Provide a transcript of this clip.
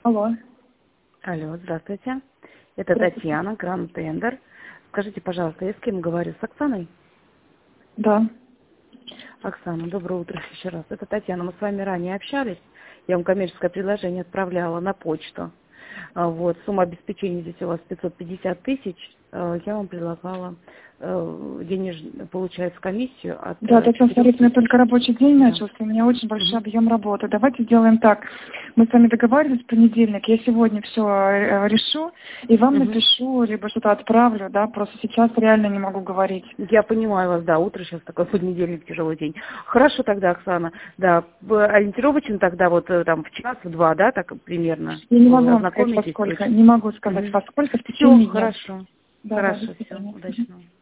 Алло. Алло, здравствуйте. Это Здравствуйте. Татьяна, Гранд Тендер. Скажите, пожалуйста, я с кем говорю? С Оксаной? Да. Оксана, доброе утро еще раз. Это Татьяна. Мы с вами ранее общались. Я вам коммерческое предложение отправляла на почту. Вот, сумма обеспечения здесь у вас 550 тысяч. Я вам предлагала получается, комиссию от Да, Татьяна, 4 смотрите, у меня тысяч. только рабочий день Да. начался, у меня очень большой Мгм. объем работы. Давайте сделаем так. Мы с вами договаривались в понедельник, я сегодня все решу и вам Мгм. напишу, либо что-то отправлю, да, просто сейчас реально не могу говорить. Я понимаю вас, да, утро сейчас такой понедельник, тяжелый день. Хорошо тогда, Оксана, да, ориентировочно тогда вот там в час, в два, да, так примерно Я не могу вы вам сказать, во ознакомитесь сколько, точно. не могу сказать, во сколько в Все, течение дня. хорошо, Да, до хорошо, все, свидания. удачного.